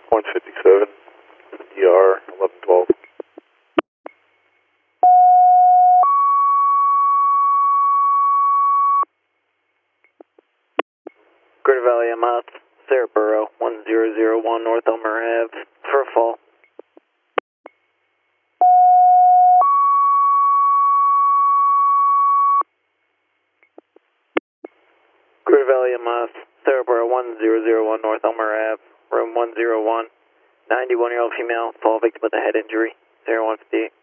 157, DR 1112. Greater Valley MS, Sarahboro, 1001 North Elmer Ave, for a fall. Greater Valley MS, Sarahboro, 1001 North Elmer Ave, room 101, 91-year-old female, fall victim with a head injury, 0158.